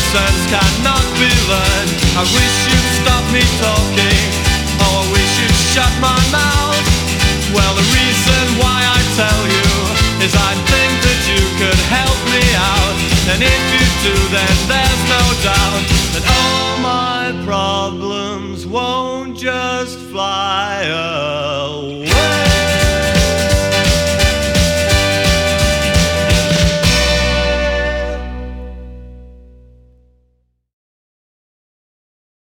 lessons cannot be learned. I wish you'd stop me talking. Oh, I wish you'd shut my mouth. Well, the reason why I tell you is I think that you could help me out. And if you do, then there's no doubt that all my problems won't just fly away.